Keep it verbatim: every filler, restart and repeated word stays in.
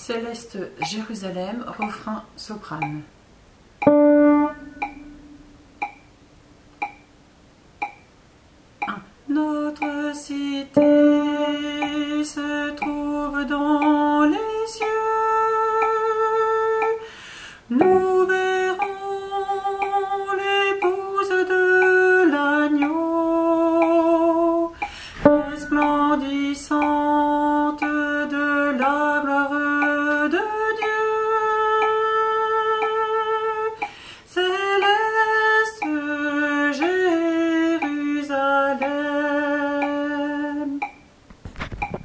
Céleste Jérusalem, refrain soprane. Notre cité se trouve dans les